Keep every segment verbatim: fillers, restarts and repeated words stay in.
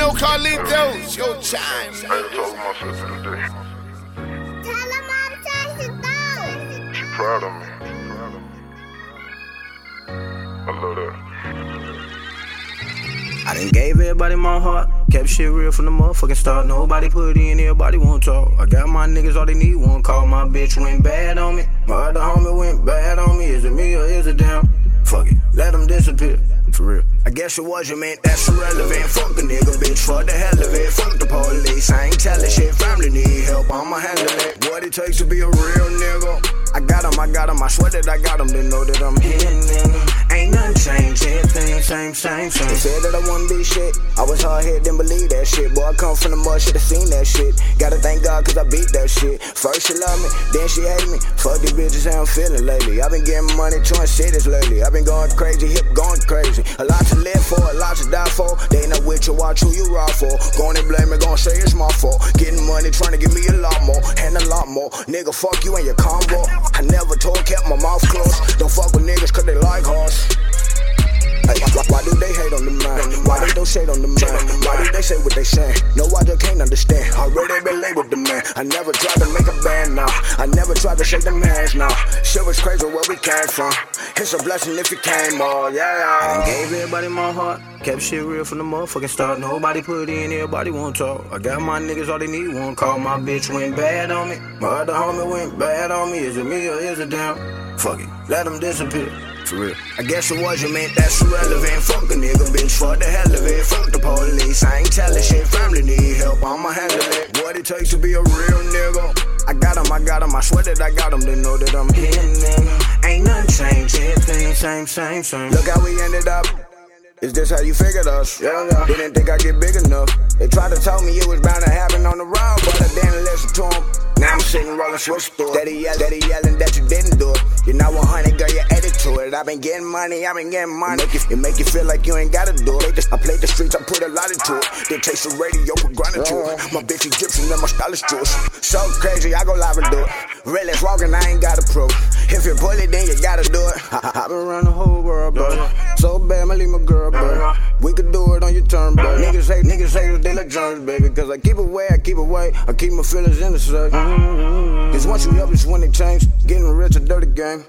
Yo, Carlito, it's your time. I ain't talking my sister today. Tell her mom touched it though. She proud of me. I love that. I done gave everybody my heart, kept shit real from the motherfucking start. Nobody put in, everybody won't talk. I got my niggas, all they need one call. My bitch went bad on me, my other homie went bad on me. Is it me or is it them? Fuck it, let them disappear, for real. I guess it was you, man, that's irrelevant. Fuck a nigga, bitch, for the hell of it. Fuck the police, I ain't telling shit. Family need help, I'ma handle it. What it takes to be a real nigga. I got him, I got him, I swear that I got him. They know that I'm here, nigga. Ain't nothing changed, everything same, same, same. They said that I wouldn't be shit, I was hard head, didn't believe that shit. Boy, I come from the mud, should've seen that shit. Gotta thank God cause I beat that shit. First she love me, then she hate me. Fuck these bitches, how I'm feeling lately. I've been getting money, touring cities lately. I've been going crazy, hip going crazy. A lot to live for, a lot to die for. They ain't not with you, watch who you ride for. Going and blame me, gon' say it's my fault. Getting money, trying to give me a lot more, and a lot more. Nigga, fuck you and your combo. I never told, kept my mouth closed. Don't fuck with niggas cause they like horse. Hey, why, why do they hate on the man? Why they don't shade on the man? Why do they say what they saying? No, I just can't understand. Already been labeled the man. I never tried to make a band now. I never tried to shake them hands now. Shit was crazy where we came from. It's a blessing if you came all, yeah. I done gave everybody my heart, kept shit real from the motherfucking start. Nobody put in, everybody won't talk. I got my niggas, all they need one call. My bitch went bad on me, my other homie went bad on me. Is it me or is it them? Fuck it, let them disappear. For real. I guess it was you, man, that's irrelevant. Fuck a nigga, bitch, for the hell of it. Fuck the police, I ain't telling shit. Family need help, I'ma handle it. What it takes to be a real nigga. I got him, I got him, I swear that I got him. They know that I'm here, nigga. Ain't nothing changed, everything same, same, same. Look how we ended up. Is this how you figured us? Yeah, yeah. Didn't think I'd get big enough. They tried to tell me it was bound to happen on the road, but I didn't listen to them. Now I'm sitting rolling switch through it. Steady yelling, steady yelling that you didn't do it. You're not one hundred, girl, you added to it. I've been getting money, I've been getting money. It make, you, it make you feel like you ain't gotta do it. I played the streets, I put a lot into it. They taste the radio, put grinding to it. My bitch Egyptian and my style is Jewish. So crazy, I go live and do it. Realest walking, I ain't gotta prove. If you pull it, then you gotta do it. I, I've been around the whole world, bro. So bad, I leave my girl, bro. We could do it on your turn, bro. Niggas hate, niggas hate, they like germs, baby. Cause I keep away, I keep away. I keep my feelings in the circle. Cause once you help, it's when they change. Getting rich, a dirty game.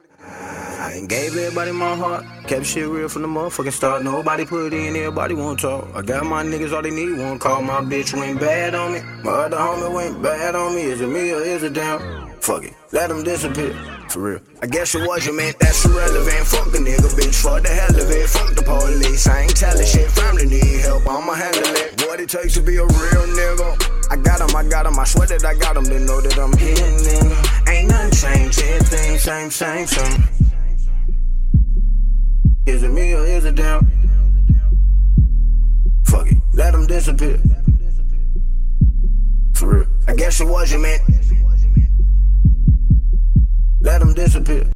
I done gave everybody my heart, kept shit real from the motherfucking start. Nobody put in, everybody won't talk. I got my niggas, all they need one call. My bitch went bad on me, my other homie went bad on me. Is it me or is it them? Fuck it, let them disappear, for real. I guess it was you, man, that's irrelevant. Fuck a nigga, bitch, for the hell of it. Fuck the police, I ain't telling shit. Family need help, I'ma handle it. What it takes to be a real nigga. I got him, I got him, I swear that I got him. They know that I'm here, nigga. Ain't nothing changed, everything same, same, same. Is it me or is it them? Fuck it, let them disappear, for real. I guess it was you, man. Let them disappear.